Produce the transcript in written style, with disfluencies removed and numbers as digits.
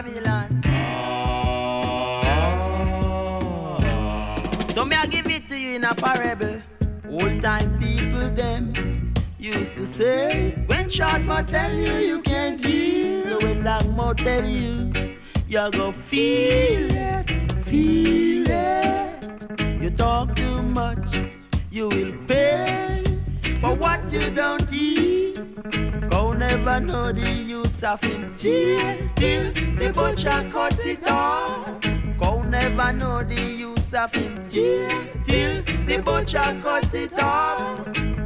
Babylon. So me I give it to you in a parable. Old time people them used to say, when short mouth tell you you can't hear, so when long mouth tell you, you go feel it, feel it. You talk too much, you will pay for what you don't eat. Go never know the use of him till the butcher cut it off. Go never know the use of him till the butcher cut it off.